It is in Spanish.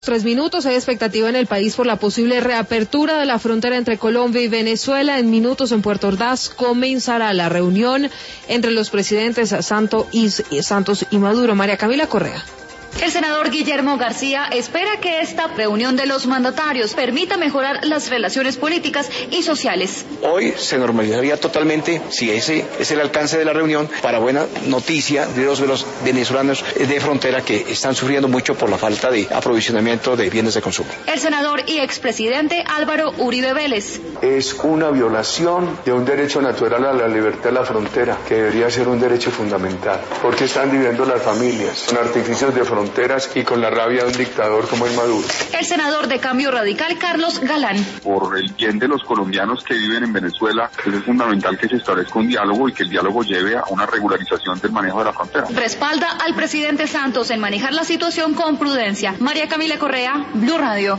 3 minutos, hay expectativa en el país por la posible reapertura de la frontera entre Colombia y Venezuela. En minutos en Puerto Ordaz comenzará la reunión entre los presidentes Santos y Maduro. María Camila Correa. El senador Guillermo García espera que esta reunión de los mandatarios permita mejorar las relaciones políticas y sociales. Hoy se normalizaría totalmente, si ese es el alcance de la reunión, para buena noticia de los venezolanos de frontera que están sufriendo mucho por la falta de aprovisionamiento de bienes de consumo. El senador y expresidente Álvaro Uribe Vélez. Es una violación de un derecho natural a la libertad de la frontera, que debería ser un derecho fundamental, porque están dividiendo las familias con artificios de fronteras y con la rabia de un dictador como es Maduro. El senador de Cambio Radical, Carlos Galán. Por el bien de los colombianos que viven en Venezuela, es fundamental que se establezca un diálogo y que el diálogo lleve a una regularización del manejo de la frontera. Respalda al presidente Santos en manejar la situación con prudencia. María Camila Correa, Blue Radio.